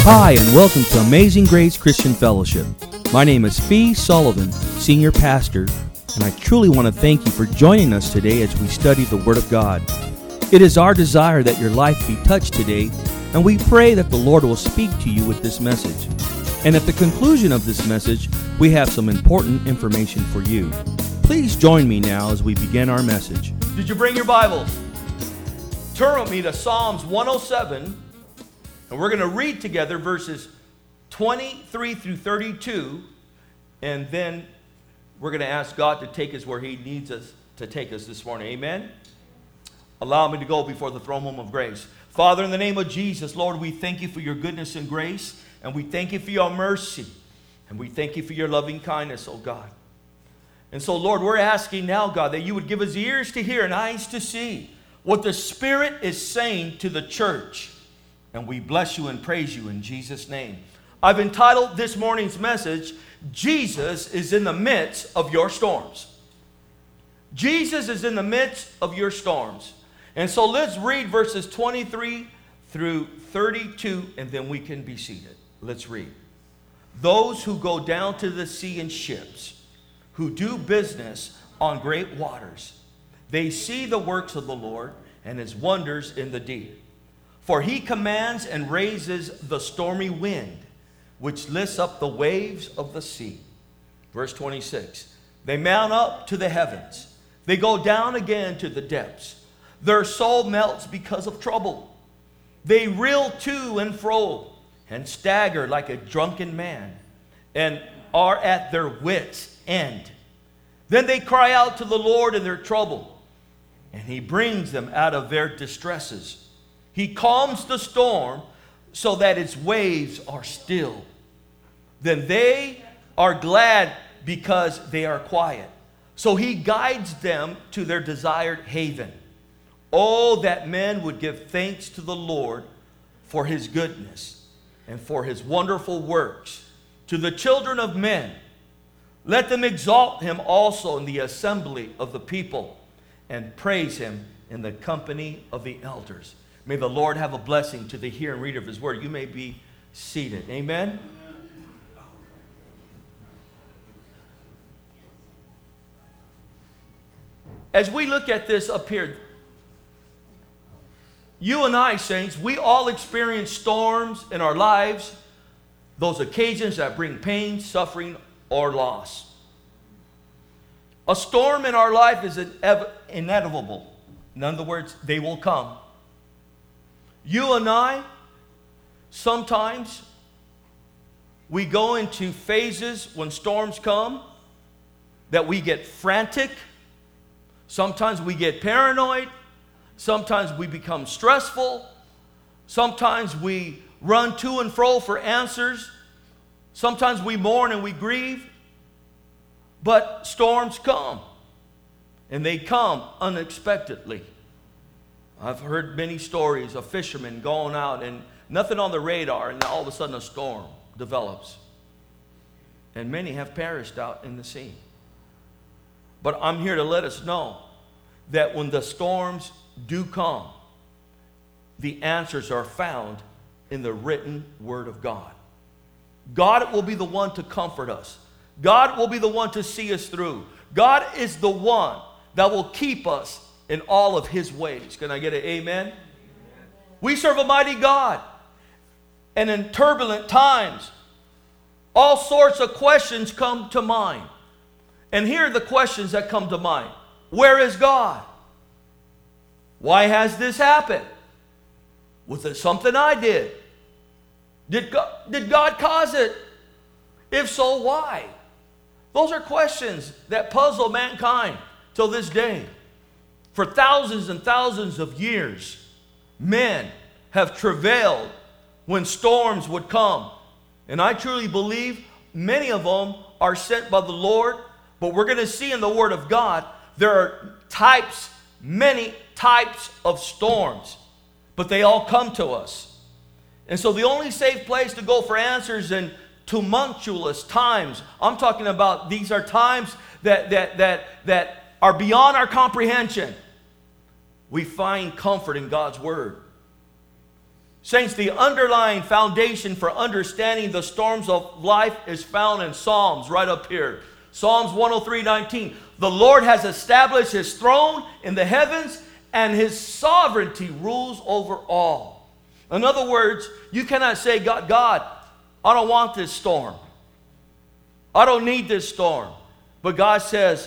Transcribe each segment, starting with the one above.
Hi, and welcome to Amazing Grace Christian Fellowship. My name is Fee Sullivan, Senior Pastor, and I truly want to thank you for joining us today as we study the Word of God. It is our desire that your life be touched today, and we pray that the Lord will speak to you with this message. And at the conclusion of this message, we have some important information for you. Please join me now as we begin our message. Did you bring your Bibles? Turn with me to Psalms 107. And we're going to read together verses 23 through 32, and then we're going to ask God to take us where He needs us to take us this morning. Amen? Allow me to go before the throne room of grace. Father, in the name of Jesus, Lord, we thank you for your goodness and grace, and we thank you for your mercy, and we thank you for your loving kindness, oh God. And so, Lord, we're asking now, God, that you would give us ears to hear and eyes to see what the Spirit is saying to the church. And we bless you and praise you in Jesus' name. I've entitled this morning's message, Jesus is in the midst of your storms. Jesus is in the midst of your storms. And so let's read verses 23 through 32, and then we can be seated. Let's read. Those who go down to the sea in ships, who do business on great waters, they see the works of the Lord and his wonders in the deep. For he commands and raises the stormy wind, which lifts up the waves of the sea. Verse 26. They mount up to the heavens. They go down again to the depths. Their soul melts because of trouble. They reel to and fro and stagger like a drunken man and are at their wits' end. Then they cry out to the Lord in their trouble, and he brings them out of their distresses. He calms the storm so that its waves are still. Then they are glad because they are quiet. So he guides them to their desired haven. Oh, that men would give thanks to the Lord for his goodness and for his wonderful works. To the children of men, let them exalt him also in the assembly of the people and praise him in the company of the elders. May the Lord have a blessing to the hearer and reader of his word. You may be seated. Amen. As we look at this up here, you and I, saints, we all experience storms in our lives, those occasions that bring pain, suffering, or loss. A storm in our life is inevitable. In other words, they will come. You and I, sometimes we go into phases when storms come that we get frantic. Sometimes we get paranoid. Sometimes we become stressful. Sometimes we run to and fro for answers. Sometimes we mourn and we grieve. But storms come, and they come unexpectedly. I've heard many stories of fishermen going out and nothing on the radar, and all of a sudden a storm develops. And many have perished out in the sea. But I'm here to let us know that when the storms do come, the answers are found in the written Word of God. God will be the one to comfort us. God will be the one to see us through. God is the one that will keep us in all of his ways. Can I get an amen? We serve a mighty God. And in turbulent times, all sorts of questions come to mind. And here are the questions that come to mind. Where is God? Why has this happened? Was it something I did? Did God cause it? If so, why? Those are questions that puzzle mankind till this day. For thousands and thousands of years, men have travailed when storms would come. And I truly believe many of them are sent by the Lord. But we're going to see in the Word of God, there are many types of storms. But they all come to us. And so the only safe place to go for answers in tumultuous times, I'm talking about these are times that are beyond our comprehension. We find comfort in God's Word. Saints, the underlying foundation for understanding the storms of life is found in Psalms right up here. Psalms 103:19. The Lord has established his throne in the heavens, and his sovereignty rules over all. In other words, you cannot say, God, I don't want this storm. I don't need this storm. But God says,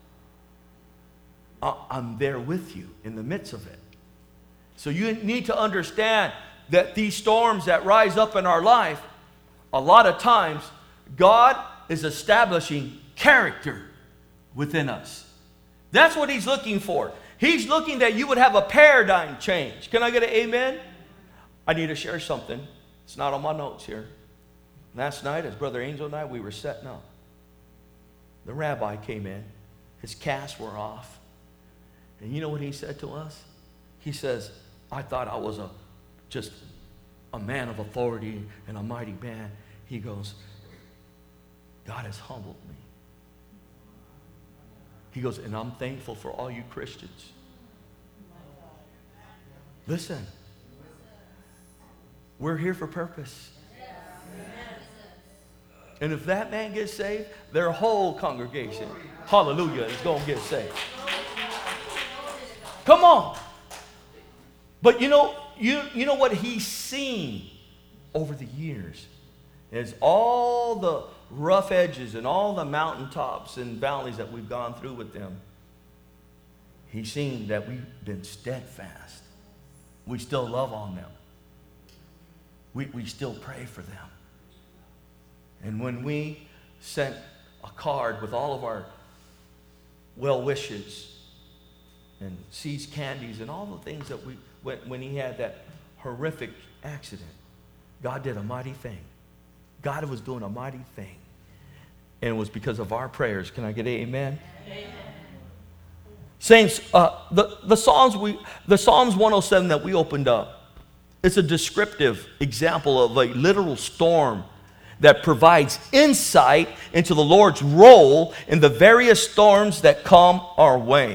I'm there with you in the midst of it. So you need to understand that these storms that rise up in our life, a lot of times, God is establishing character within us. That's what he's looking for. He's looking that you would have a paradigm change. Can I get an amen? I need to share something. It's not on my notes here. Last night, as Brother Angel and I, we were setting up. The rabbi came in. His casts were off. And you know what he said to us? He says, I thought I was just a man of authority and a mighty man. He goes, God has humbled me. He goes, and I'm thankful for all you Christians. Listen, we're here for purpose. And if that man gets saved, their whole congregation, hallelujah, is going to get saved. Come on. But you know what he's seen over the years is all the rough edges and all the mountaintops and valleys that we've gone through with them. He's seen that we've been steadfast. We still love on them. We still pray for them. And when we sent a card with all of our well wishes and seeds, candies, and all the things that when he had that horrific accident, God did a mighty thing. God was doing a mighty thing. And it was because of our prayers. Can I get an amen? Amen. Saints, the Psalms 107 that we opened up, it's a descriptive example of a literal storm that provides insight into the Lord's role in the various storms that come our way.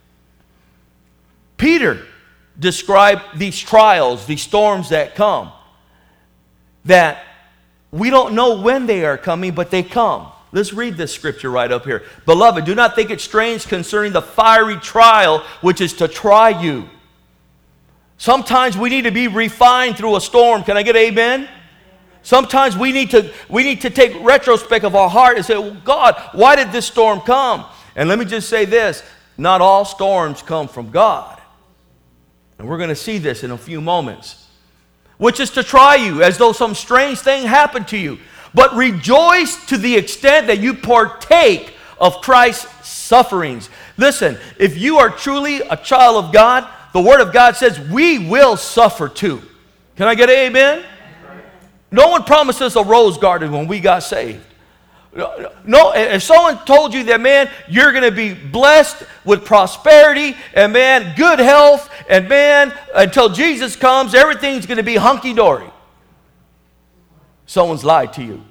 Peter described these trials, these storms that come, that we don't know when they are coming, but they come. Let's read this scripture right up here. Beloved, do not think it strange concerning the fiery trial which is to try you. Sometimes we need to be refined through a storm. Can I get amen? Sometimes we need to take retrospect of our heart and say, well, God, why did this storm come? And let me just say this, not all storms come from God. And we're going to see this in a few moments. Which is to try you as though some strange thing happened to you. But rejoice to the extent that you partake of Christ's sufferings. Listen, if you are truly a child of God, the Word of God says we will suffer too. Can I get an amen? No one promised us a rose garden when we got saved. No, if someone told you that, man, you're going to be blessed with prosperity and, man, good health and, man, until Jesus comes, everything's going to be hunky-dory. Someone's lied to you.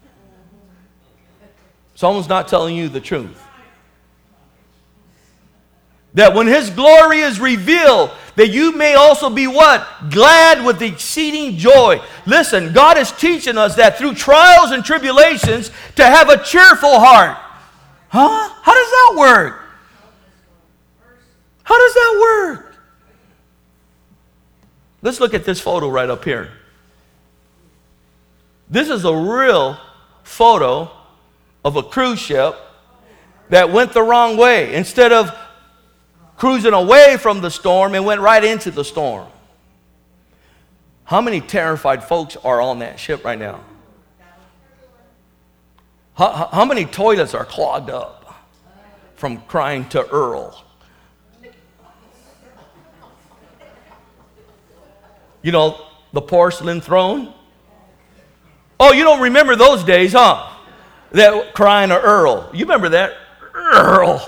Someone's not telling you the truth. That when His glory is revealed, that you may also be what? Glad with exceeding joy. Listen, God is teaching us that through trials and tribulations to have a cheerful heart. Huh? How does that work? How does that work? Let's look at this photo right up here. This is a real photo of a cruise ship that went the wrong way. Instead of cruising away from the storm, and went right into the storm. How many terrified folks are on that ship right now? How many toilets are clogged up from crying to Earl? You know, the porcelain throne? Oh, you don't remember those days, huh? That crying to Earl. You remember that? Earl.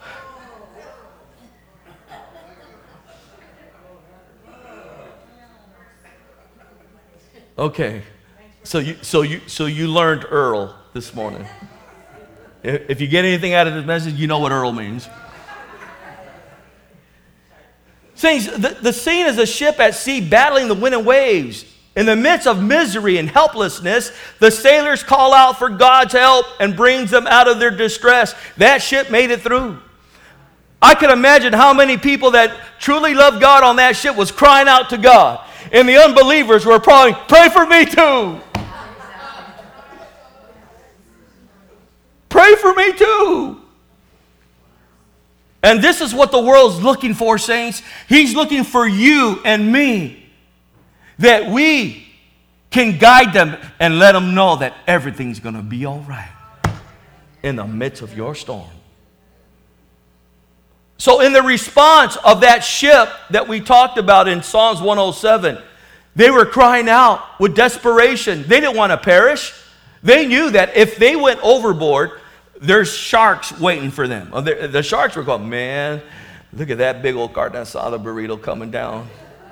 Okay, so you learned Earl this morning. If you get anything out of this message, you know what Earl means. Saints, the scene is a ship at sea battling the wind and waves. In the midst of misery and helplessness, the sailors call out for God's help and brings them out of their distress. That ship made it through. I can imagine how many people that truly loved God on that ship was crying out to God. And the unbelievers were probably, pray for me too. Pray for me too. And this is what the world's looking for, saints. He's looking for you and me. That we can guide them and let them know that everything's going to be all right in the midst of your storm. So in the response of that ship that we talked about in Psalms 107, they were crying out with desperation. They didn't want to perish. They knew that if they went overboard, there's sharks waiting for them. The sharks were going, man, look at that big old carton asada burrito coming down.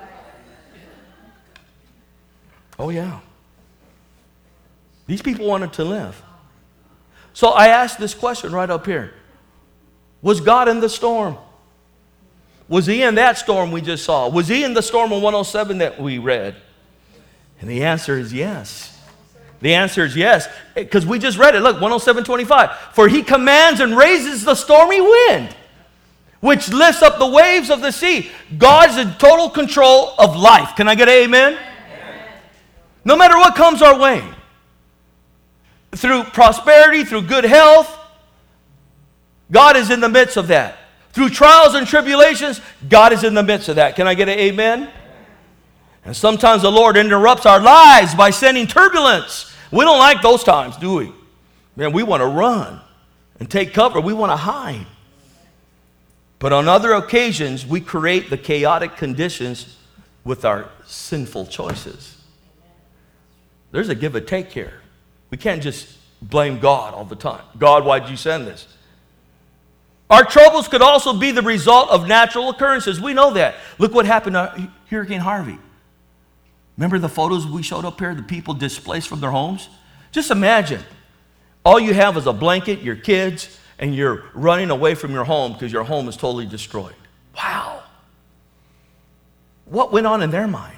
Oh, yeah. These people wanted to live. So I asked this question right up here. Was God in the storm? Was he in that storm we just saw? Was he in the storm of 107 that we read? And the answer is yes. The answer is yes, because we just read it. Look, 107:25. For he commands and raises the stormy wind, which lifts up the waves of the sea. God's in total control of life. Can I get an amen? No matter what comes our way, through prosperity, through good health, God is in the midst of that. Through trials and tribulations, God is in the midst of that. Can I get an amen? And sometimes the Lord interrupts our lives by sending turbulence. We don't like those times, do we? Man, we want to run and take cover. We want to hide. But on other occasions, we create the chaotic conditions with our sinful choices. There's a give and take here. We can't just blame God all the time. God, why'd you send this? Our troubles could also be the result of natural occurrences. We know that. Look what happened to Hurricane Harvey. Remember the photos we showed up here, the people displaced from their homes? Just imagine. All you have is a blanket, your kids, and you're running away from your home because your home is totally destroyed. Wow. What went on in their minds?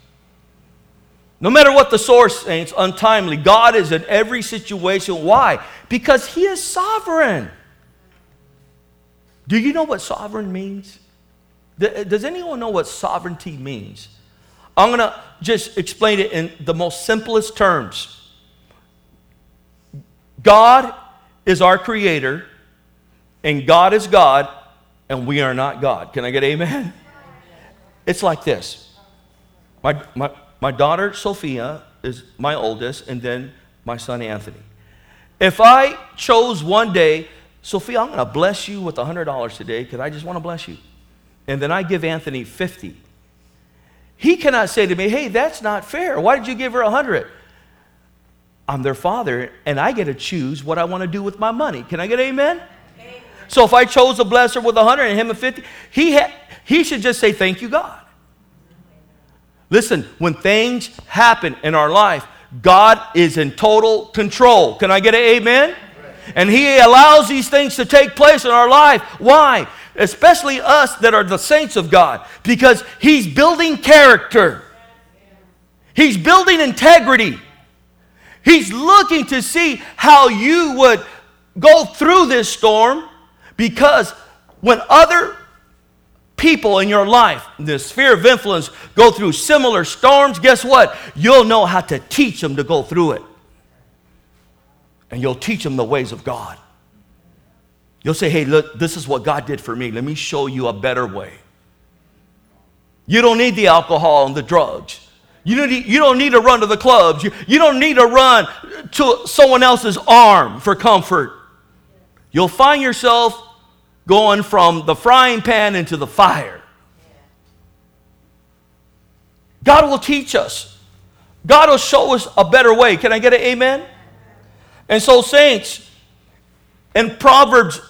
No matter what the source, saints, untimely, God is in every situation. Why? Because he is sovereign. Do you know what sovereign means? Does anyone know what sovereignty means? I'm going to just explain it in the most simplest terms. God is our creator, and God is God, and we are not God. Can I get amen? It's like this. My daughter, Sophia, is my oldest, and then my son, Anthony. If I chose one day, Sophia, I'm going to bless you with $100 today because I just want to bless you. And then I give Anthony 50. He cannot say to me, hey, that's not fair. Why did you give her 100? I'm their father, and I get to choose what I want to do with my money. Can I get amen? Amen. So if I chose to bless her with 100 and him with 50, he should just say, thank you, God. Listen, when things happen in our life, God is in total control. Can I get an amen? And he allows these things to take place in our life. Why? Especially us that are the saints of God. Because he's building character. He's building integrity. He's looking to see how you would go through this storm. Because when other people in your life, the sphere of influence, go through similar storms, guess what? You'll know how to teach them to go through it. And you'll teach them the ways of God. You'll say, hey, look, this is what God did for me. Let me show you a better way. You don't need the alcohol and the drugs. You don't need to run to the clubs. You don't need to run to someone else's arm for comfort. You'll find yourself going from the frying pan into the fire. God will teach us. God will show us a better way. Can I get an amen? And so, saints, in Proverbs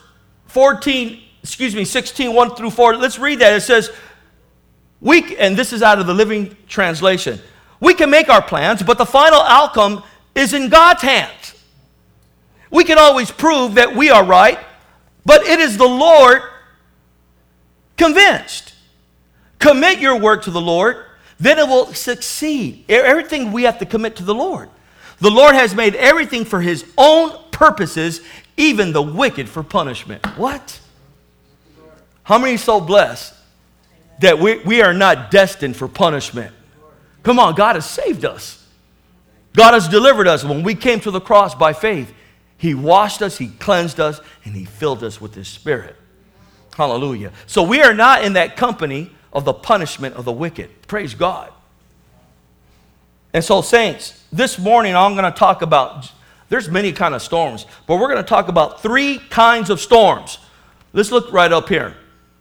16, 1 through 4, let's read that. It says, and this is out of the Living Translation, we can make our plans, but the final outcome is in God's hands. We can always prove that we are right, but it is the Lord convinced. Commit your work to the Lord, then it will succeed. Everything we have to commit to the Lord. The Lord has made everything for his own purposes, even the wicked for punishment. What? How many are so blessed that we are not destined for punishment? Come on, God has saved us. God has delivered us. When we came to the cross by faith, he washed us, he cleansed us, and he filled us with his Spirit. Hallelujah. So we are not in that company of the punishment of the wicked. Praise God. And so, saints, this morning I'm going to talk about, there's many kind of storms, but we're going to talk about 3 kinds of storms. Let's look right up here.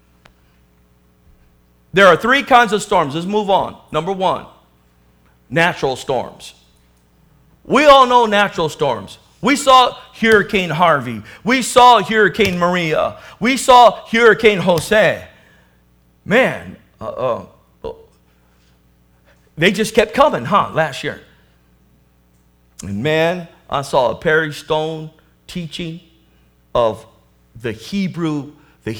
There are 3 kinds of storms. Let's move on. Number 1, natural storms. We all know natural storms. We saw Hurricane Harvey. We saw Hurricane Maria. We saw Hurricane Jose. Man, they just kept coming, last year. And man, I saw a Perry Stone teaching of the Hebrew,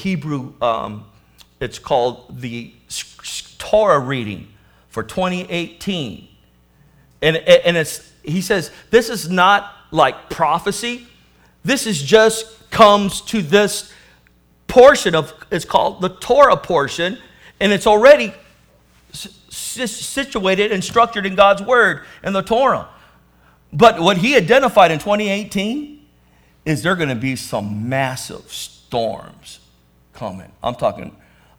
it's called the Torah reading for 2018. And he says, this is not like prophecy. This is just comes to this portion of, it's called the Torah portion, and it's already situated and structured in God's Word and the Torah. But what he identified in 2018 is there going to be some massive storms coming. I'm talking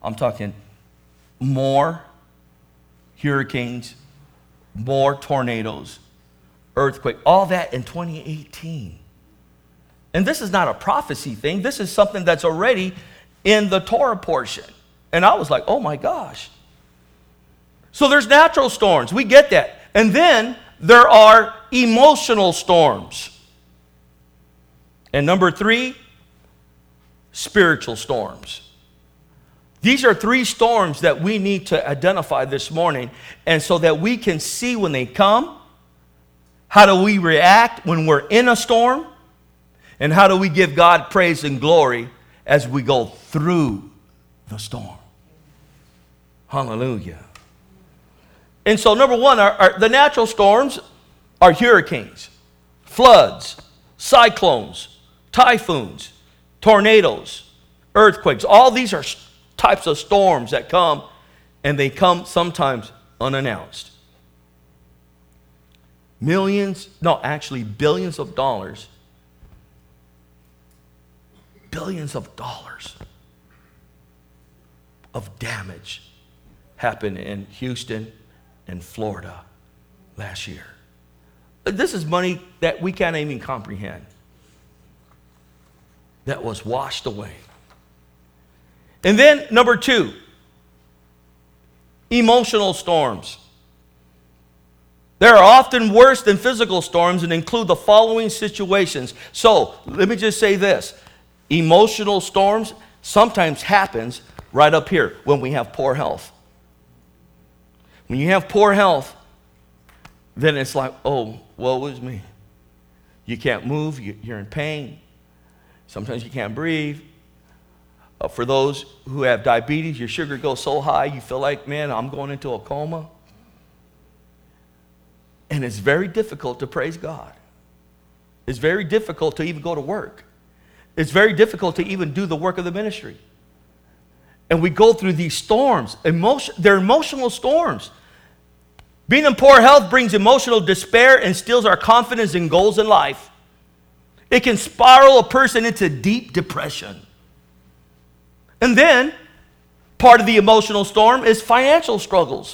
more hurricanes, more tornadoes, earthquake, all that in 2018. And this is not a prophecy thing. This is something that's already in the Torah portion. And I was like, oh my gosh. So there's natural storms. We get that. And then there are emotional storms. And number 3, spiritual storms. These are 3 storms that we need to identify this morning, and so that we can see when they come, how do we react when we're in a storm, and how do we give God praise and glory as we go through the storm. Hallelujah. And so number 1, the natural storms are hurricanes, floods, cyclones, typhoons, tornadoes, earthquakes. All these are types of storms that come, and they come sometimes unannounced. Billions of dollars of damage happened in Houston and Florida last year. This is money that we can't even comprehend, that was washed away. And then number 2, emotional storms. They are often worse than physical storms and include the following situations. So let me just say this. Emotional storms sometimes happens right up here when we have poor health. When you have poor health, then it's like, oh, woe is me. You can't move, you're in pain. Sometimes you can't breathe. For those who have diabetes, your sugar goes so high, you feel like, man, I'm going into a coma. And it's very difficult to praise God. It's very difficult to even go to work. It's very difficult to even do the work of the ministry. And we go through these storms. They're emotional storms. Being in poor health brings emotional despair and steals our confidence in goals in life. It can spiral a person into deep depression. And then, part of the emotional storm is financial struggles.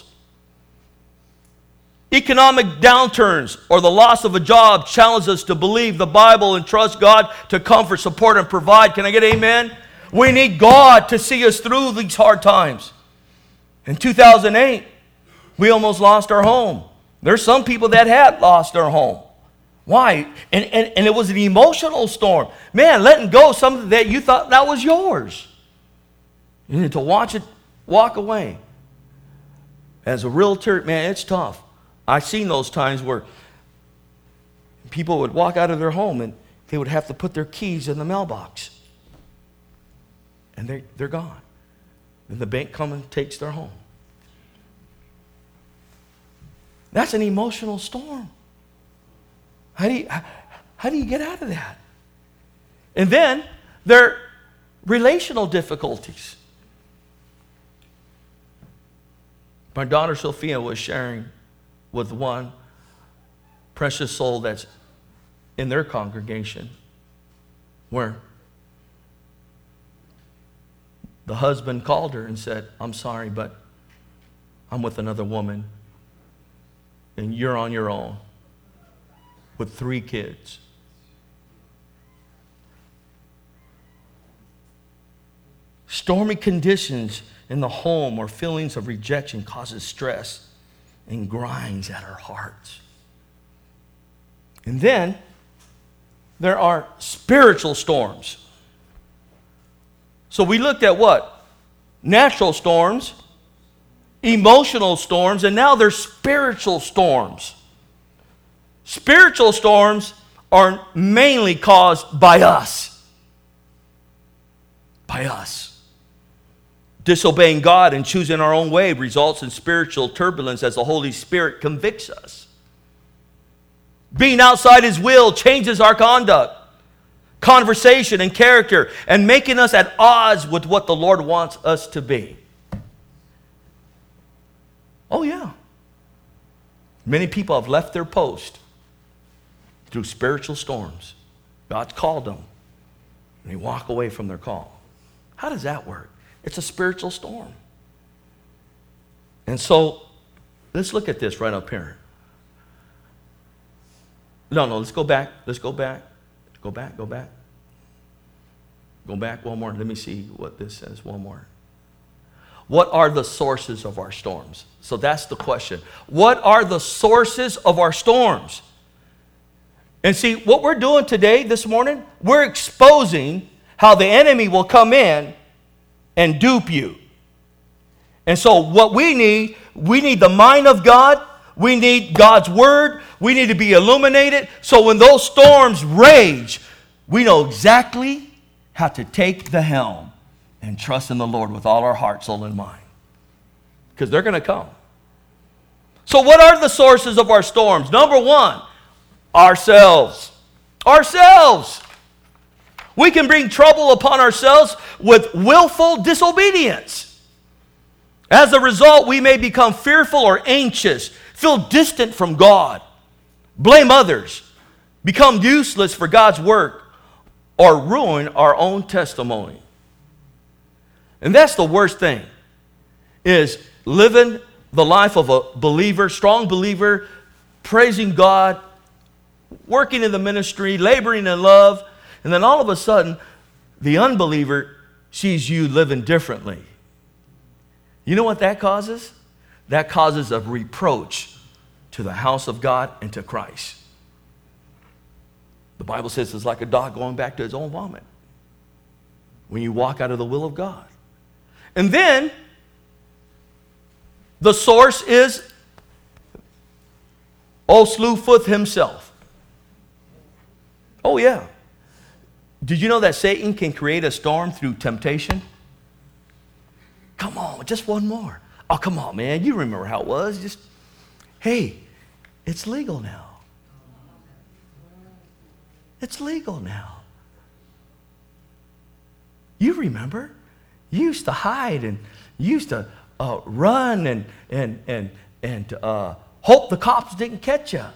Economic downturns or the loss of a job challenge us to believe the Bible and trust God to comfort, support, and provide. Can I get amen? We need God to see us through these hard times. In 2008, we almost lost our home. There's some people that had lost their home. Why? And it was an emotional storm. Man, letting go of something that you thought that was yours. You need to watch it walk away. As a realtor, man, it's tough. I've seen those times where people would walk out of their home and they would have to put their keys in the mailbox. And they're gone. Then the bank comes and takes their home. That's an emotional storm. How do you get out of that? And then there are relational difficulties. My daughter Sophia was sharing with one precious soul that's in their congregation where the husband called her and said, I'm sorry, but I'm with another woman and you're on your own with 3 kids. Stormy conditions in the home or feelings of rejection causes stress and grinds at our hearts. And then there are spiritual storms. So we looked at what? Natural storms, emotional storms, and now there's spiritual storms. Spiritual storms are mainly caused by us. By us. Disobeying God and choosing our own way results in spiritual turbulence as the Holy Spirit convicts us. Being outside His will changes our conduct, conversation, and character, and making us at odds with what the Lord wants us to be. Oh yeah. Many people have left their post through spiritual storms. God's called them, and they walk away from their call. How does that work? It's a spiritual storm. And so, let's look at this right up here. No, let's go back. Let's go back. Go back. Go back one more. Let me see what this says. One more. What are the sources of our storms? So that's the question. What are the sources of our storms? And see, what we're doing today, this morning, we're exposing how the enemy will come in and dupe you. And so what we need the mind of God. We need God's word. We need to be illuminated. So when those storms rage, we know exactly how to take the helm and trust in the Lord with all our heart, soul, and mind. Because they're going to come. So what are the sources of our storms? Number 1, ourselves. Ourselves. We can bring trouble upon ourselves with willful disobedience. As a result, we may become fearful or anxious, feel distant from God, blame others, become useless for God's work, or ruin our own testimony. And that's the worst thing, is living the life of a believer, strong believer, praising God, working in the ministry, laboring in love, and then all of a sudden, the unbeliever sees you living differently. You know what that causes? That causes a reproach to the house of God and to Christ. The Bible says it's like a dog going back to his own vomit when you walk out of the will of God. And then, the source is Slewfoot himself. Oh yeah. Did you know that Satan can create a storm through temptation? Come on, just one more. Oh, come on, man. You remember how it was. Hey, it's legal now. It's legal now. You remember? You used to hide and you used to run and hope the cops didn't catch you.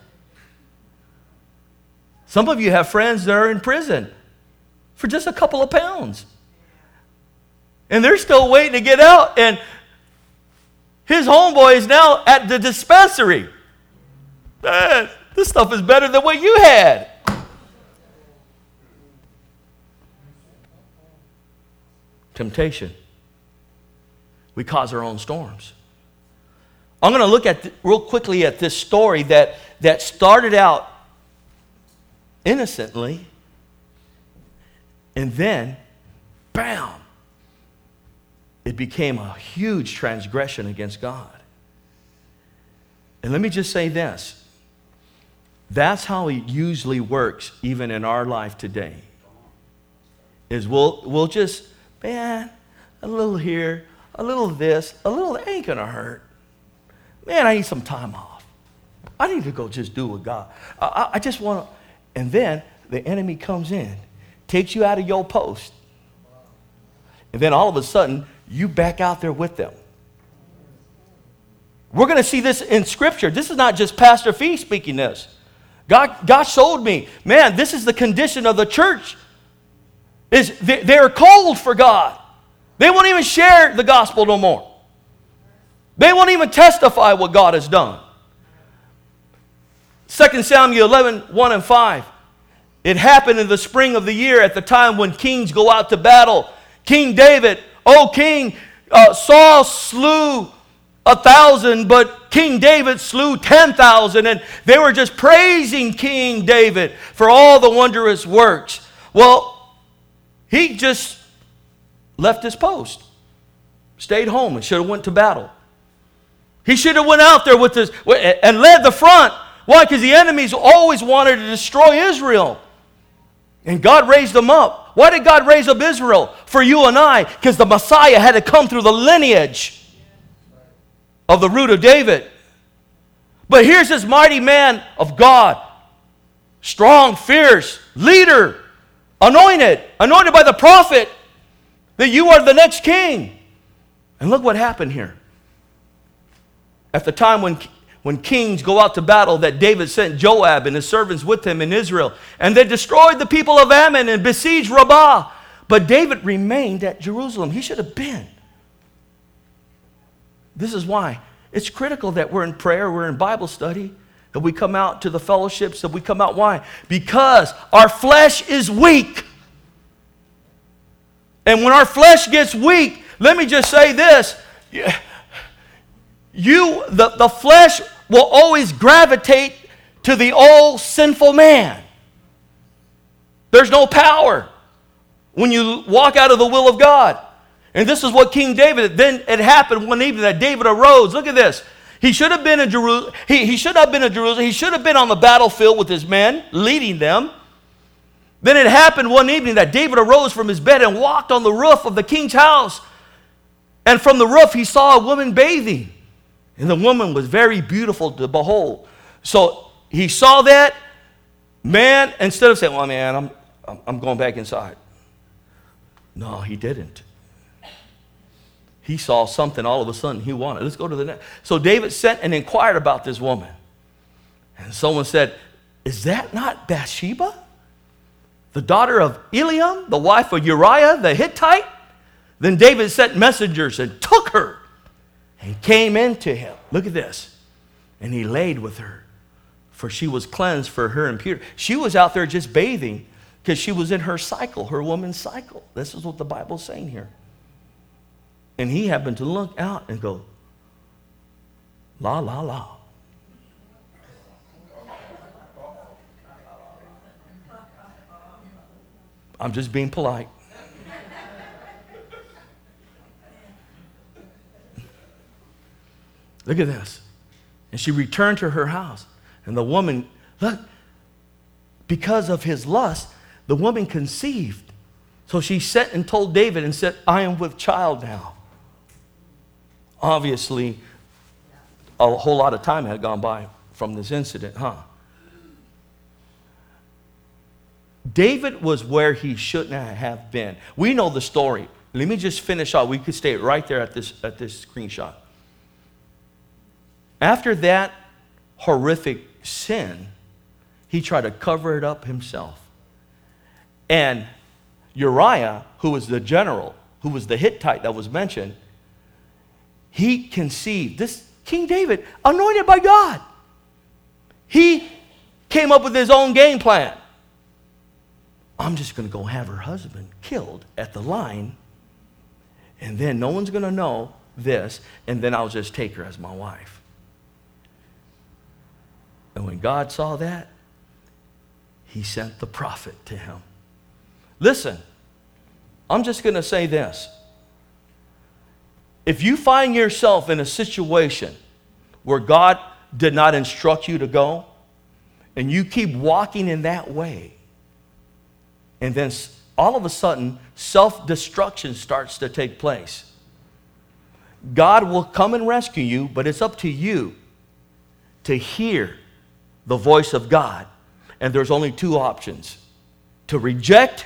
Some of you have friends that are in prison for just a couple of pounds. And they're still waiting to get out. And his homeboy is now at the dispensary. Man, this stuff is better than what you had. Temptation. We cause our own storms. I'm going to look at real quickly at this story that started out innocently, and then, bam, it became a huge transgression against God. And let me just say this. That's how it usually works, even in our life today. Is we'll just, man, a little here, a little this, a little ain't gonna hurt. Man, I need some time off. I need to go just do what God. I just want to. And then the enemy comes in, takes you out of your post. And then all of a sudden, you back out there with them. We're going to see this in Scripture. This is not just Pastor Fee speaking this. God showed me, man, this is the condition of the church. They're cold for God. They won't even share the gospel no more. They won't even testify what God has done. 2 Samuel 11, 1 and 5. It happened in the spring of the year at the time when kings go out to battle. King David, King, Saul slew 1,000, but King David slew 10,000. And they were just praising King David for all the wondrous works. Well, he just left his post, stayed home, and should have went to battle. He should have went out there with this and led the front. Why? Because the enemies always wanted to destroy Israel. And God raised them up. Why did God raise up Israel? For you and I. Because the Messiah had to come through the lineage of the root of David. But here's this mighty man of God. Strong, fierce, leader, anointed by the prophet, that you are the next king. And look what happened here. At the time when kings go out to battle, that David sent Joab and his servants with him in Israel, and they destroyed the people of Ammon and besieged Rabbah. But David remained at Jerusalem. He should have been. This is why it's critical that we're in prayer, we're in Bible study, that we come out to the fellowships, that we come out. Why? Because our flesh is weak. And when our flesh gets weak, let me just say this. The flesh will always gravitate to the old sinful man. There's no power when you walk out of the will of God. And this is what King David, then it happened one evening that David arose. Look at this. He should have been in Jerusalem. He should have been in Jerusalem. He should have been on the battlefield with his men, leading them. Then it happened one evening that David arose from his bed and walked on the roof of the king's house. And from the roof he saw a woman bathing. And the woman was very beautiful to behold. So he saw that. Man, instead of saying, well, man, I'm going back inside. No, he didn't. He saw something all of a sudden he wanted. Let's go to the next. So David sent and inquired about this woman. And someone said, is that not Bathsheba, the daughter of Eliam, the wife of Uriah the Hittite? Then David sent messengers and took her and came into him. Look at this. And he laid with her, for she was cleansed for her impurity. She was out there just bathing because she was in her cycle, her woman's cycle. This is what the Bible's saying here. And he happened to look out and go, la, la, la. I'm just being polite. Look at this. And she returned to her house. And the woman, look, because of his lust, the woman conceived. So she sent and told David and said, I am with child now. Obviously, a whole lot of time had gone by from this incident, David was where he shouldn't have been. We know the story. Let me just finish off. We could stay right there at this screenshot. After that horrific sin, he tried to cover it up himself. And Uriah, who was the general, who was the Hittite that was mentioned, he conceived. This King David, anointed by God, he came up with his own game plan. I'm just going to go have her husband killed at the line, and then no one's going to know this, and then I'll just take her as my wife. And when God saw that, he sent the prophet to him. Listen, I'm just going to say this. If you find yourself in a situation where God did not instruct you to go, and you keep walking in that way, and then all of a sudden, self-destruction starts to take place, God will come and rescue you, but it's up to you to hear the voice of God. And there's only two options: to reject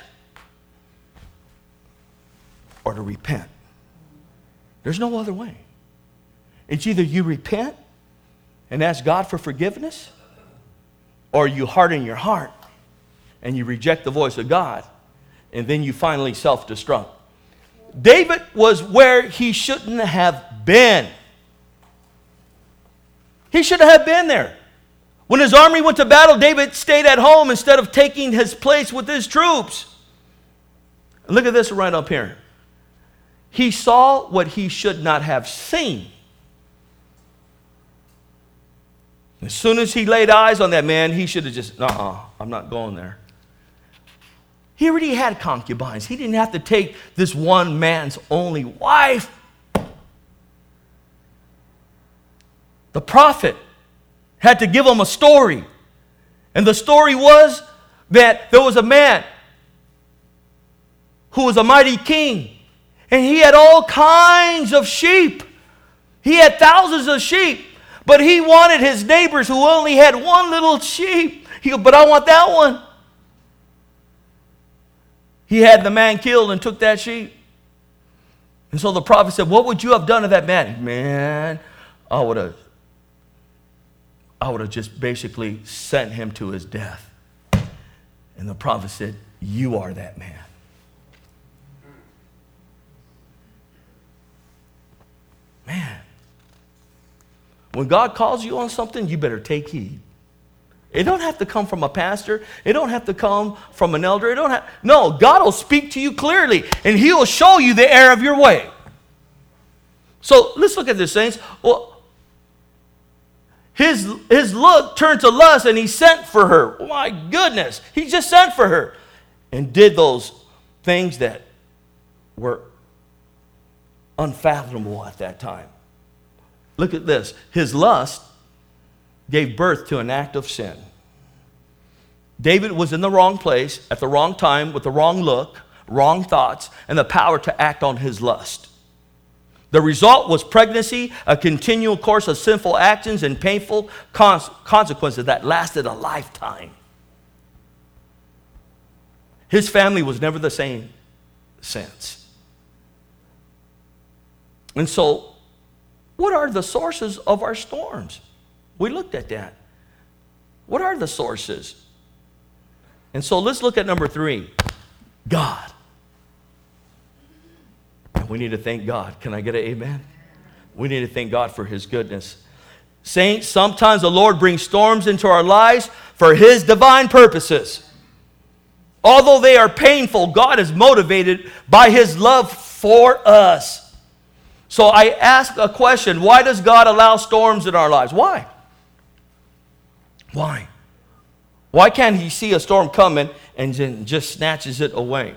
or to repent. There's no other way. It's either you repent and ask God for forgiveness, or you harden your heart and you reject the voice of God, and then you finally self-destruct. David was where he shouldn't have been. He shouldn't have been there. When his army went to battle, David stayed at home instead of taking his place with his troops. Look at this right up here. He saw what he should not have seen. As soon as he laid eyes on that man, he should have just, I'm not going there. He already had concubines. He didn't have to take this one man's only wife. The prophet had to give him a story. And the story was that there was a man who was a mighty king. And he had all kinds of sheep. He had thousands of sheep. But he wanted his neighbors who only had one little sheep. He goes, but I want that one. He had the man killed and took that sheep. And so the prophet said, what would you have done to that man? Man, I would have just basically sent him to his death. And the prophet said, you are that man. Man. When God calls you on something, you better take heed. It don't have to come from a pastor. It don't have to come from an elder. No, God will speak to you clearly, and He will show you the error of your way. So let's look at this, saints. Well, his look turned to lust, and he sent for her. Oh, my goodness, he just sent for her and did those things that were unfathomable at that time. Look at this. His lust gave birth to an act of sin. David was in the wrong place at the wrong time with the wrong look, wrong thoughts, and the power to act on his lust. The result was pregnancy, a continual course of sinful actions, and painful consequences that lasted a lifetime. His family was never the same since. And so, what are the sources of our storms? We looked at that. What are the sources? And so let's look at number 3. God. And we need to thank God. Can I get an amen? We need to thank God for His goodness. Saints, sometimes the Lord brings storms into our lives for His divine purposes. Although they are painful, God is motivated by His love for us. So I ask a question, why does God allow storms in our lives? Why? Why? Why can't He see a storm coming and then just snatches it away?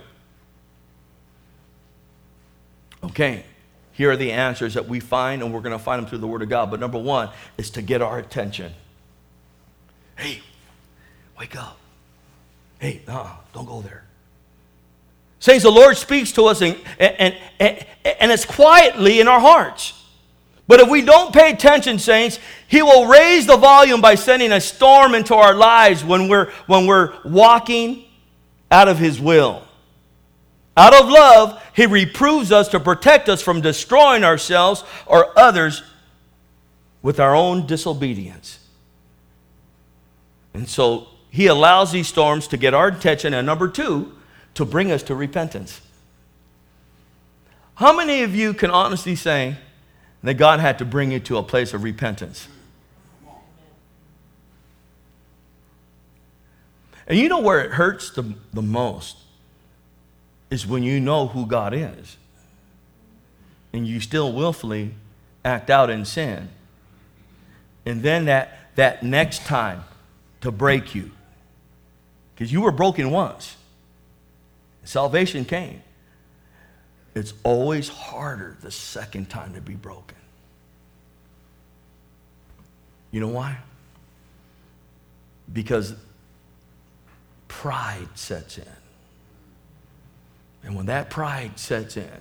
Okay, here are the answers that we find, and we're going to find them through the Word of God. But number 1 is to get our attention. Hey, wake up. Hey, don't go there. Saints, the Lord speaks to us and it's quietly in our hearts. But if we don't pay attention, saints, He will raise the volume by sending a storm into our lives when we're walking out of His will. Out of love, He reproves us to protect us from destroying ourselves or others with our own disobedience. And so He allows these storms to get our attention, and number 2, to bring us to repentance. How many of you can honestly say that God had to bring you to a place of repentance? And you know where it hurts the most is when you know who God is and you still willfully act out in sin. And then that next time to break you, because you were broken once. Salvation came. It's always harder the second time to be broken. You know why? Because pride sets in. And when that pride sets in,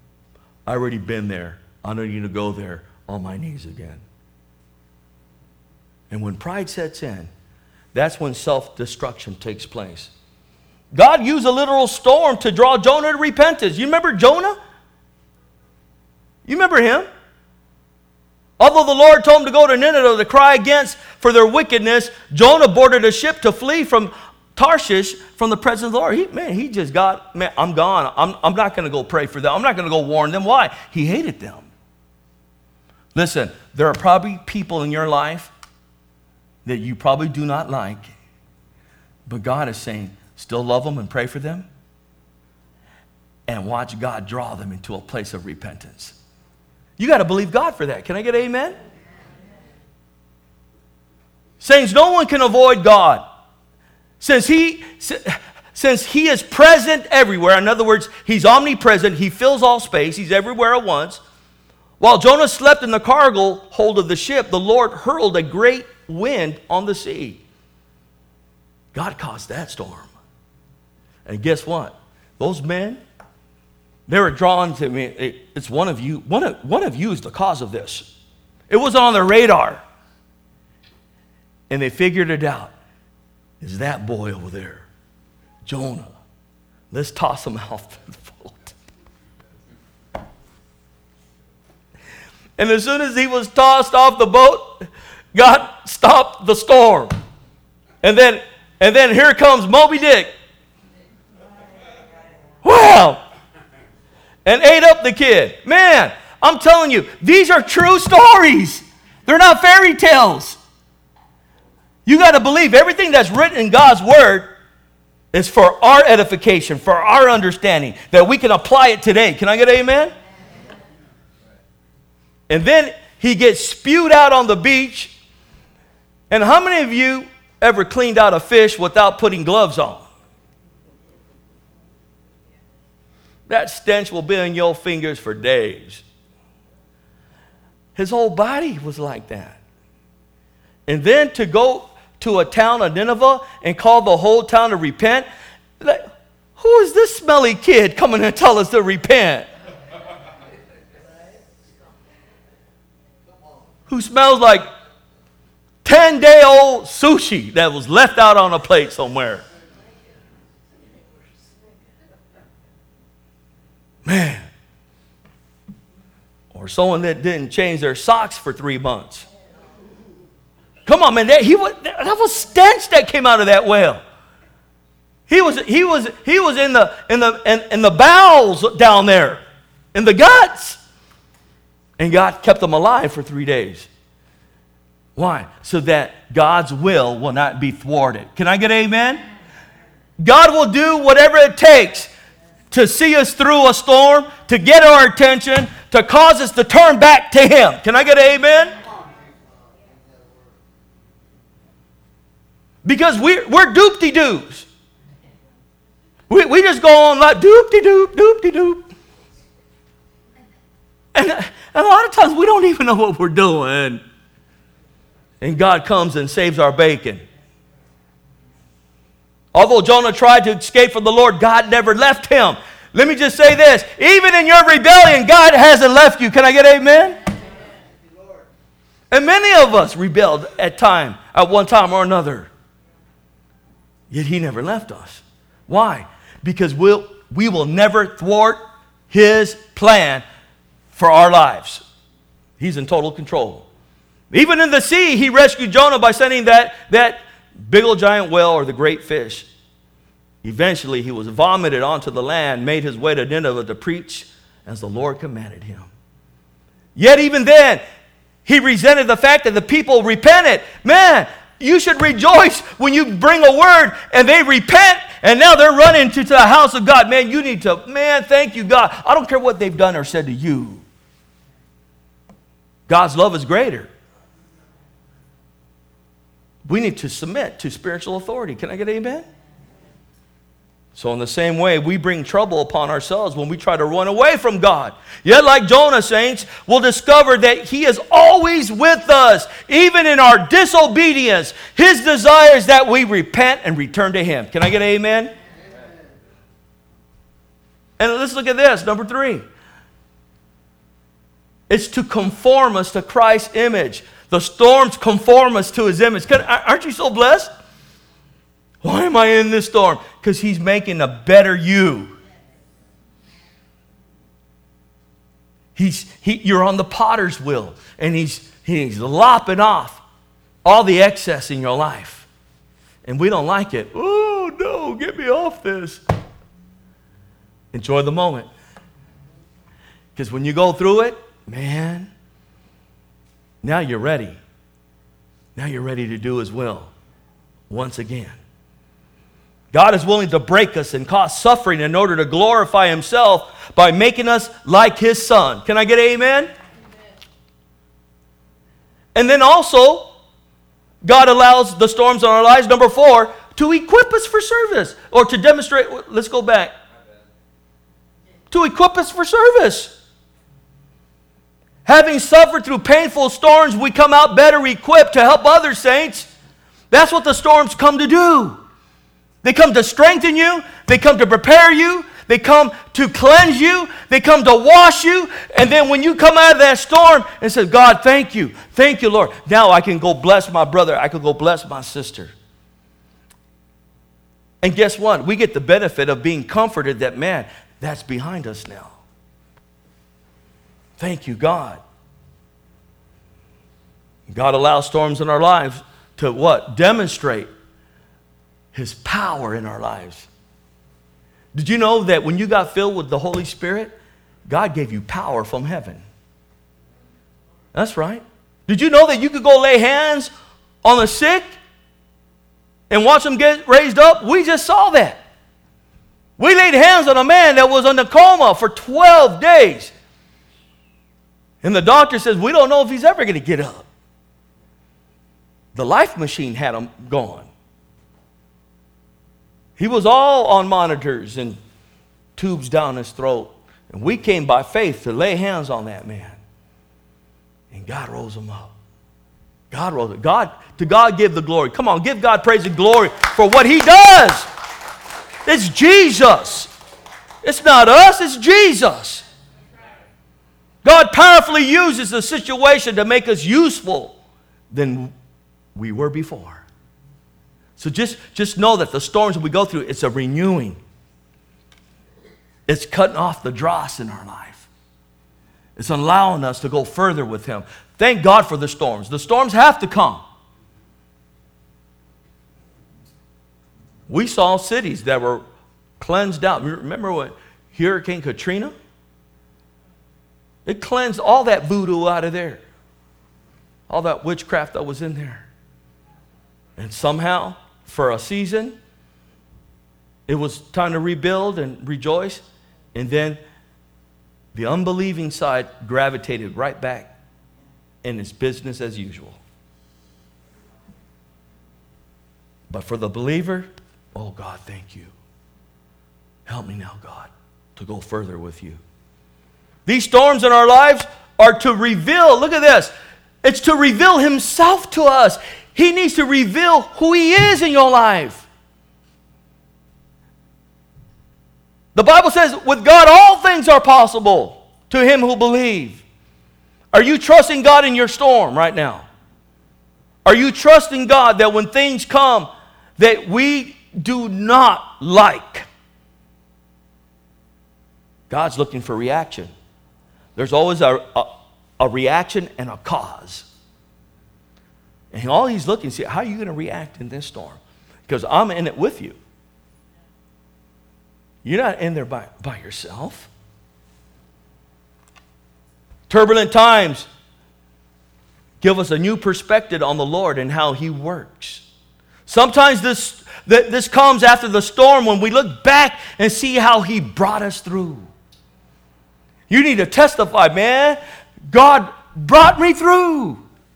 I've already been there. I don't need to go there on my knees again. And when pride sets in, that's when self-destruction takes place. God used a literal storm to draw Jonah to repentance. You remember Jonah? You remember him? Although the Lord told him to go to Nineveh to cry against for their wickedness, Jonah boarded a ship to flee from Tarshish from the presence of the Lord. He just got, I'm gone. I'm not going to go pray for them. I'm not going to go warn them. Why? He hated them. Listen, there are probably people in your life that you probably do not like, but God is saying, still love them and pray for them, and watch God draw them into a place of repentance. You got to believe God for that. Can I get an amen? Saints, no one can avoid God. Since he is present everywhere, in other words, he's omnipresent, he fills all space, he's everywhere at once. While Jonah slept in the cargo hold of the ship, the Lord hurled a great wind on the sea. God caused that storm. And guess what? Those men, they were drawn to me. It's one of you. One of you is the cause of this. It was on their radar. And they figured it out. Is that boy over there, Jonah. Let's toss him off the boat. And as soon as he was tossed off the boat, God stopped the storm. And then here comes Moby Dick. Wow! And ate up the kid. Man, I'm telling you, these are true stories. They're not fairy tales. You got to believe everything that's written in God's Word is for our edification, for our understanding, that we can apply it today. Can I get an amen? And then he gets spewed out on the beach. And how many of you ever cleaned out a fish without putting gloves on? That stench will be on your fingers for days. His whole body was like that. And then to go to a town of Nineveh and call the whole town to repent, like, who is this smelly kid coming and tell us to repent? Who smells like 10-day-old sushi that was left out on a plate somewhere. Man. Or someone that didn't change their socks for 3 months. Come on, man. That was stench that came out of that whale. He was in the bowels down there, in the guts. And God kept them alive for 3 days. Why? So that God's will not be thwarted. Can I get an amen? God will do whatever it takes to see us through a storm, to get our attention, to cause us to turn back to Him. Can I get an amen? Because we're doop-de-doos. We just go on like doop-de-doop, doop-de-doop. And a lot of times we don't even know what we're doing. And God comes and saves our bacon. Although Jonah tried to escape from the Lord, God never left him. Let me just say this. Even in your rebellion, God hasn't left you. Can I get amen? And many of us rebelled at one time or another. Yet He never left us. Why? Because we will never thwart His plan for our lives. He's in total control. Even in the sea, He rescued Jonah by sending that big old giant whale or the great fish. Eventually, he was vomited onto the land, made his way to Nineveh to preach as the Lord commanded him. Yet even then, he resented the fact that the people repented. Man, you should rejoice when you bring a word and they repent and now they're running to the house of God. Man, thank you, God. I don't care what they've done or said to you. God's love is greater. We need to submit to spiritual authority. Can I get an amen? So in the same way, we bring trouble upon ourselves when we try to run away from God. Yet like Jonah, saints, we'll discover that He is always with us, even in our disobedience. His desire is that we repent and return to Him. Can I get an amen? Amen. And let's look at this, number 3. It's to conform us to Christ's image. The storms conform us to His image. Aren't you so blessed? Why am I in this storm? Because He's making a better you. You're on the potter's wheel, and He's lopping off all the excess in your life. And we don't like it. Oh, no, get me off this. Enjoy the moment. Because when you go through it, man, now you're ready. Now you're ready to do His will once again. God is willing to break us and cause suffering in order to glorify Himself by making us like His Son. Can I get an amen? Amen. And then also, God allows the storms in our lives, number 4, to equip us for service or to demonstrate. Let's go back. To equip us for service. Having suffered through painful storms, we come out better equipped to help other saints. That's what the storms come to do. They come to strengthen you. They come to prepare you. They come to cleanse you. They come to wash you. And then when you come out of that storm and say, God, thank you. Thank you, Lord. Now I can go bless my brother. I can go bless my sister. And guess what? We get the benefit of being comforted that, man, that's behind us now. Thank you, God. God allows storms in our lives to what? Demonstrate His power in our lives. Did you know that when you got filled with the Holy Spirit, God gave you power from heaven? That's right. Did you know that you could go lay hands on the sick and watch them get raised up? We just saw that. We laid hands on a man that was in a coma for 12 days. And the doctor says, we don't know if he's ever going to get up. The life machine had him going. He was all on monitors and tubes down his throat. And we came by faith to lay hands on that man. And God rose him up. God rose him. To God give the glory. Come on, give God praise and glory for what He does. It's Jesus. It's not us, it's Jesus. God powerfully uses the situation to make us useful than we were before. So just know that the storms that we go through, it's a renewing. It's cutting off the dross in our life. It's allowing us to go further with Him. Thank God for the storms. The storms have to come. We saw cities that were cleansed out. Remember what Hurricane Katrina? It cleansed all that voodoo out of there. All that witchcraft that was in there. And somehow, for a season, it was time to rebuild and rejoice. And then the unbelieving side gravitated right back in its business as usual. But for the believer, oh God, thank you. Help me now, God, to go further with you. These storms in our lives are to reveal, look at this, it's to reveal Himself to us. He needs to reveal who He is in your life. The Bible says, with God all things are possible to him who believes. Are you trusting God in your storm right now? Are you trusting God that when things come that we do not like, God's looking for reaction. There's always a reaction and a cause. And all He's looking to see, how are you going to react in this storm? Because I'm in it with you. You're not in there by yourself. Turbulent times give us a new perspective on the Lord and how He works. Sometimes this comes after the storm when we look back and see how He brought us through. You need to testify, man. God brought me through.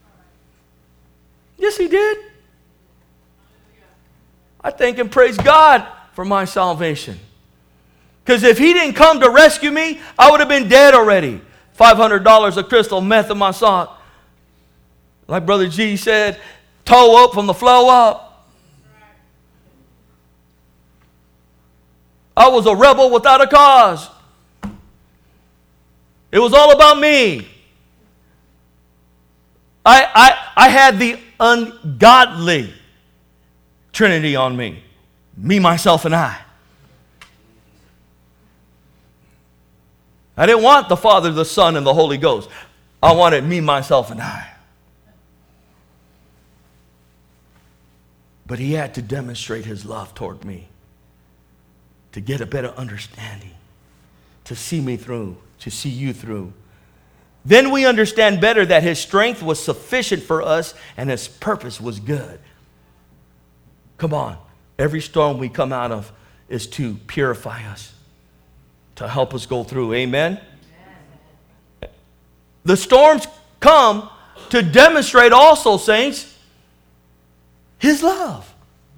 Yes, He did. I thank and praise God for my salvation. Because if He didn't come to rescue me, I would have been dead already. $500 of crystal meth in my sock. Like Brother G said, toe up from the flow up. I was a rebel without a cause. It was all about me. I had the ungodly Trinity on me. Me, myself, and I. I didn't want the Father, the Son, and the Holy Ghost. I wanted me, myself, and I. But he had to demonstrate his love toward me to get a better understanding, to see me through, to see you through. Then we understand better that his strength was sufficient for us and his purpose was good. Come on. Every storm we come out of is to purify us, to help us go through. Amen? The storms come to demonstrate also, saints, his love.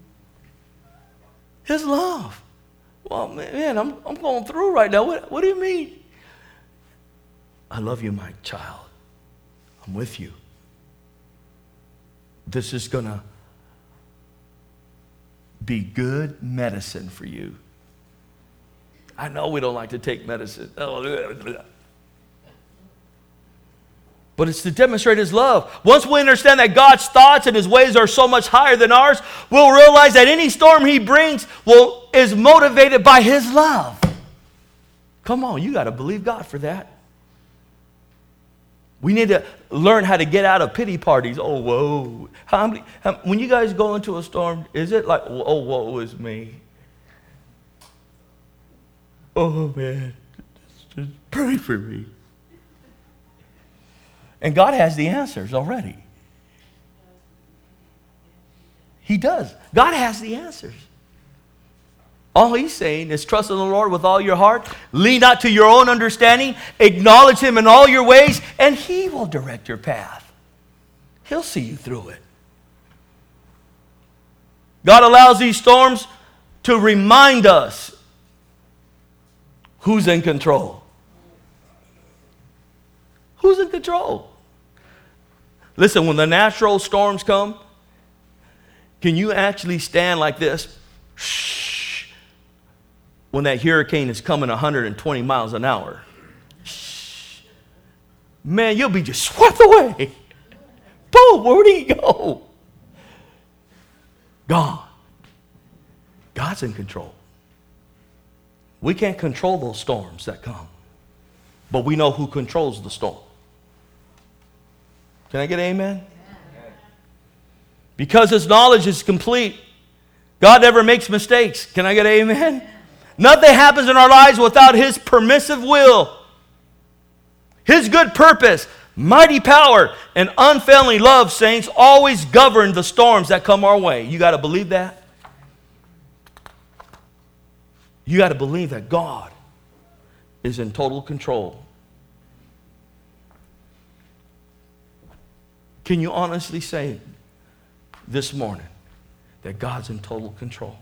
His love. Well, man, I'm going through right now. What do you mean? I love you, my child. I'm with you. This is going to be good medicine for you. I know we don't like to take medicine. But it's to demonstrate his love. Once we understand that God's thoughts and his ways are so much higher than ours, we'll realize that any storm he brings is motivated by his love. Come on, you got to believe God for that. We need to learn how to get out of pity parties. Oh, whoa. When you guys go into a storm, is it like, oh, woe is me? Oh, man, just pray for me. And God has the answers already. He does. God has the answers. All he's saying is trust in the Lord with all your heart. Lean not to your own understanding. Acknowledge him in all your ways, and he will direct your path. He'll see you through it. God allows these storms to remind us who's in control. Who's in control? Listen, when the natural storms come, can you actually stand like this? Shh. When that hurricane is coming 120 miles an hour. Shh. Man, you'll be just swept away. Boom, where did he go? Gone. God's in control. We can't control those storms that come, but we know who controls the storm. Can I get an amen? Because his knowledge is complete. God never makes mistakes. Can I get an amen? Nothing happens in our lives without his permissive will. His good purpose, mighty power, and unfailing love, saints, always govern the storms that come our way. You got to believe that. You got to believe that God is in total control. Can you honestly say this morning that God's in total control?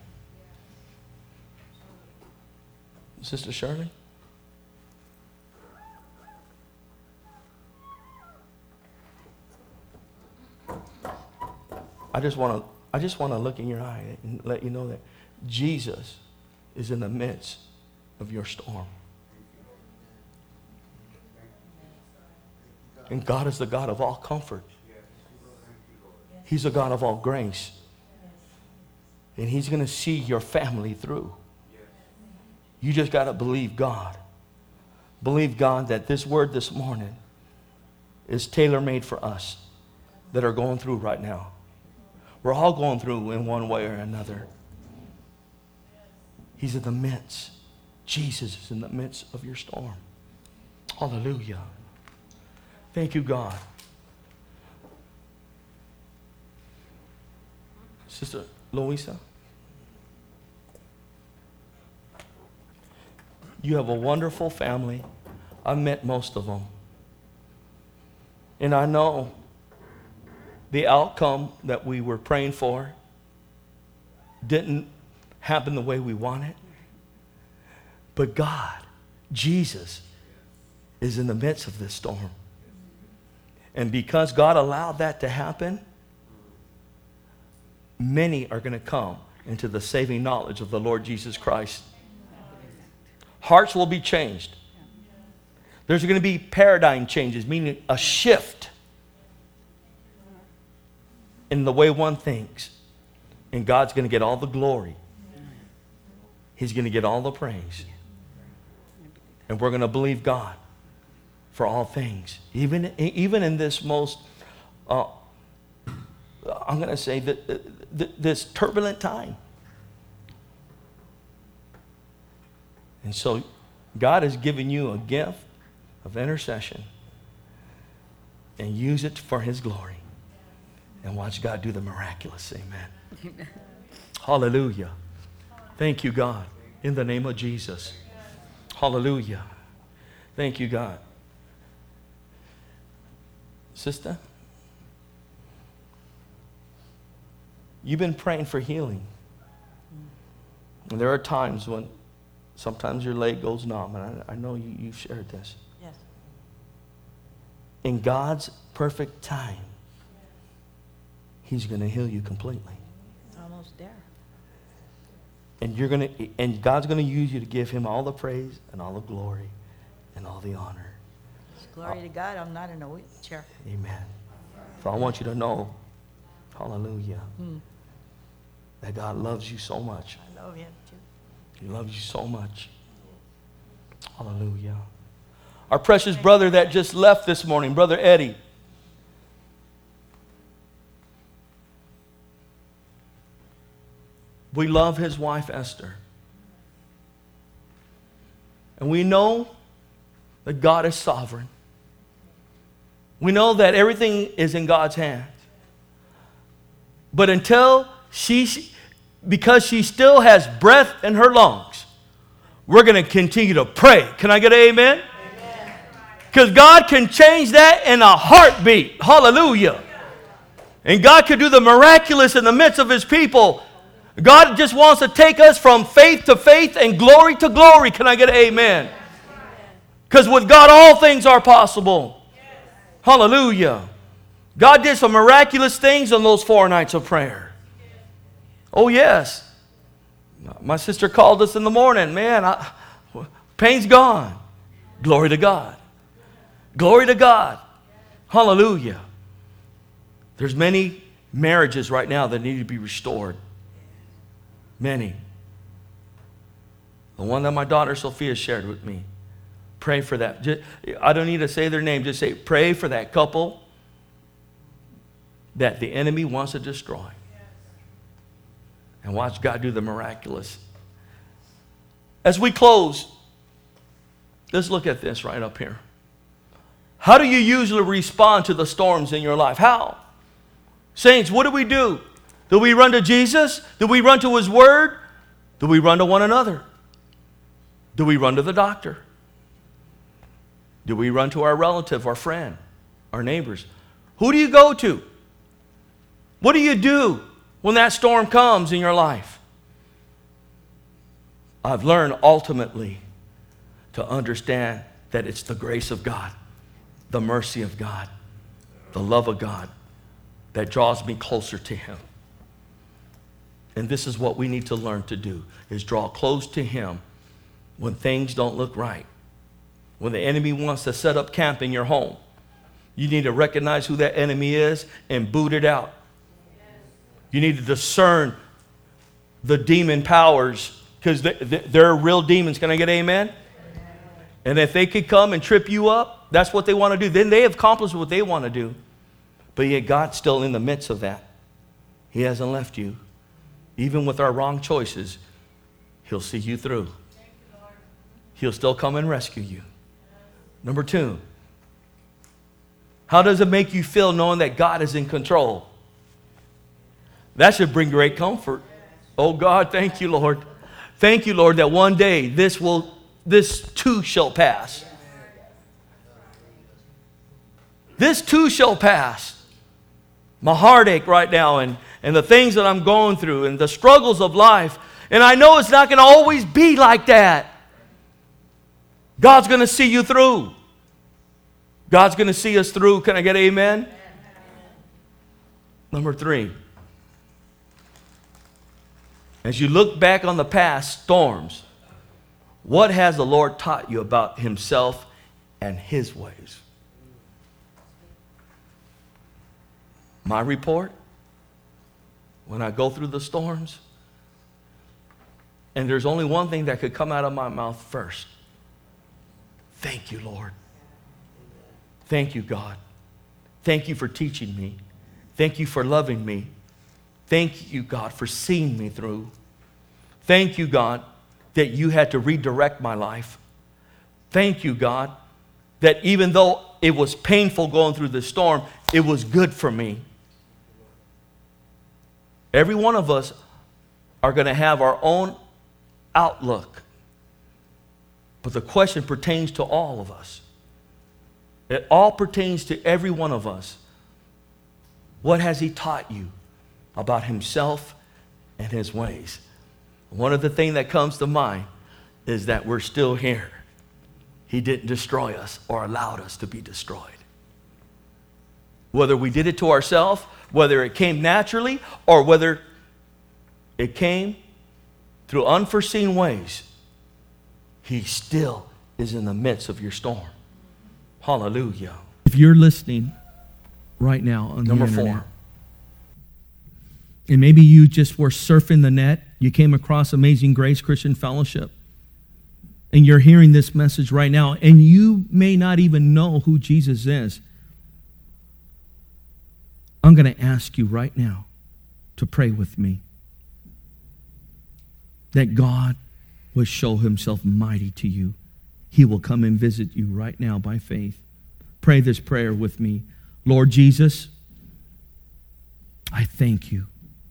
Sister Shirley? I just want to look in your eye and let you know that Jesus is in the midst of your storm. And God is the God of all comfort. He's the God of all grace. And he's going to see your family through. You just got to believe God. Believe God that this word this morning is tailor-made for us that are going through right now. We're all going through in one way or another. He's in the midst. Jesus is in the midst of your storm. Hallelujah. Thank you, God. Sister Louisa, you have a wonderful family. I've met most of them. And I know the outcome that we were praying for didn't happen the way we wanted. But God, Jesus, is in the midst of this storm. And because God allowed that to happen, many are going to come into the saving knowledge of the Lord Jesus Christ. Hearts will be changed. There's going to be paradigm changes, meaning a shift. in the way one thinks. And God's going to get all the glory. He's going to get all the praise. And we're going to believe God for all things. Even in this most, I'm going to say, this turbulent time. And so God has given you a gift of intercession. And use it for His glory. And watch God do the miraculous. Amen. Hallelujah. Thank you, God. In the name of Jesus. Hallelujah. Thank you, God. Sister, you've been praying for healing. And there are times when sometimes your leg goes numb. And I know you've shared this. Yes. In God's perfect time, He's going to heal you completely. It's almost there. And God's going to use you to give Him all the praise and all the glory and all the honor. Glory to God, I'm not in a wheelchair. Amen. So I want you to know, hallelujah, that God loves you so much. I love Him too. He loves you so much. Hallelujah. Our precious brother that just left this morning, Brother Eddie. We love his wife, Esther. And we know that God is sovereign. We know that everything is in God's hands. But until because she still has breath in her lungs, we're going to continue to pray. Can I get an amen? Because God can change that in a heartbeat. Hallelujah. And God can do the miraculous in the midst of His people. God just wants to take us from faith to faith and glory to glory. Can I get an amen? Because with God all things are possible. Hallelujah. God did some miraculous things on those 4 nights of prayer. Oh yes. My sister called us in the morning. Man, pain's gone. Glory to God. Glory to God. Hallelujah. There's many marriages right now that need to be restored. Many. The one that my daughter Sophia shared with me. Pray for that. I don't need to say their name. Just say, pray for that couple that the enemy wants to destroy. And watch God do the miraculous. As we close, let's look at this right up here. How do you usually respond to the storms in your life? How? Saints, what do? Do we run to Jesus? Do we run to His Word? Do we run to one another? Do we run to the doctor? Do we run to our relative, our friend, our neighbors? Who do you go to? What do you do when that storm comes in your life? I've learned ultimately to understand that it's the grace of God, the mercy of God, the love of God that draws me closer to Him. And this is what we need to learn to do, is draw close to Him when things don't look right. When the enemy wants to set up camp in your home, you need to recognize who that enemy is and boot it out. You need to discern the demon powers, because they're real demons. Can I get amen? And if they could come and trip you up, that's what they want to do. Then they have accomplished what they want to do. But yet God's still in the midst of that. He hasn't left you. Even with our wrong choices, He'll see you through. He'll still come and rescue you. Number 2, how does it make you feel knowing that God is in control? That should bring great comfort. Oh God, thank you, Lord. Thank you, Lord, that one day this too shall pass. This too shall pass. My heartache right now and the things that I'm going through and the struggles of life. And I know it's not going to always be like that. God's going to see you through. God's going to see us through. Can I get amen? Number 3. As you look back on the past storms, what has the Lord taught you about Himself and His ways? My report? when I go through the storms, and there's only one thing that could come out of my mouth first. Thank you, Lord. Thank you, God. Thank you for teaching me. Thank you for loving me. Thank you, God, for seeing me through. Thank you, God, that you had to redirect my life. Thank you, God, that even though it was painful going through the storm, it was good for me. Every one of us are going to have our own outlook. But the question pertains to all of us. It all pertains to every one of us. What has he taught you about himself and his ways? One of the things that comes to mind is that we're still here. He didn't destroy us or allowed us to be destroyed. Whether we did it to ourselves, whether it came naturally, or whether it came through unforeseen ways, he still is in the midst of your storm. Hallelujah. If you're listening right now on Number the internet, 4. and maybe you just were surfing the net, you came across Amazing Grace Christian Fellowship, and you're hearing this message right now, and you may not even know who Jesus is, I'm going to ask you right now to pray with me that God will show himself mighty to you. He will come and visit you right now by faith. Pray this prayer with me. Lord Jesus, I thank you.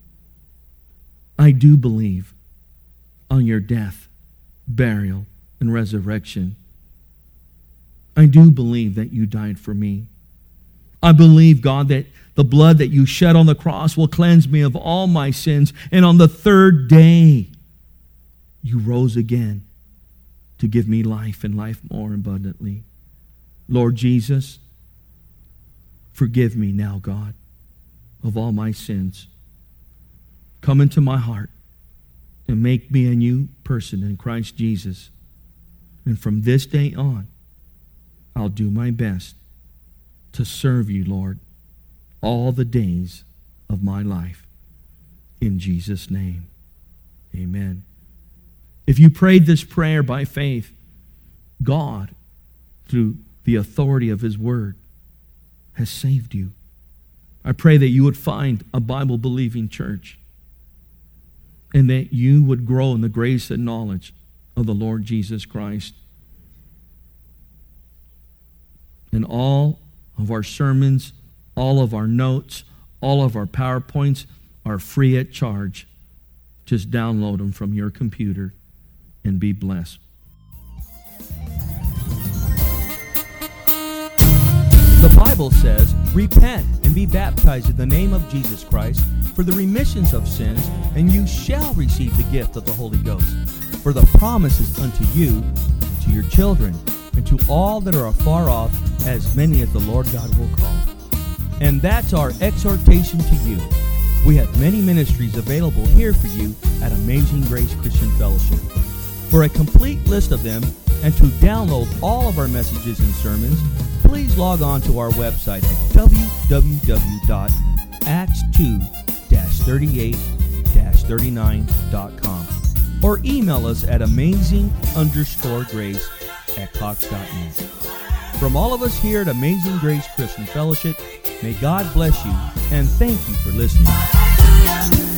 I do believe on your death, burial, and resurrection. I do believe that you died for me. I believe, God, that the blood that you shed on the cross will cleanse me of all my sins. And on the third day, you rose again to give me life and life more abundantly. Lord Jesus, forgive me now, God, of all my sins. Come into my heart and make me a new person in Christ Jesus. And from this day on, I'll do my best to serve you, Lord, all the days of my life. In Jesus' name, amen. If you prayed this prayer by faith, God, through the authority of his word, has saved you. I pray that you would find a Bible-believing church and that you would grow in the grace and knowledge of the Lord Jesus Christ. And all of our sermons, all of our notes, all of our PowerPoints are free at charge. Just download them from your computer and be blessed. The Bible says, repent and be baptized in the name of Jesus Christ for the remissions of sins, and you shall receive the gift of the Holy Ghost. For the promise is unto you, and to your children, and to all that are afar off, as many as the Lord God will call. And that's our exhortation to you. We have many ministries available here for you at Amazing Grace Christian Fellowship. For a complete list of them and to download all of our messages and sermons, please log on to our website at www.acts2-38-39.com or email us at amazing_grace@cox.net. From all of us here at Amazing Grace Christian Fellowship, may God bless you and thank you for listening.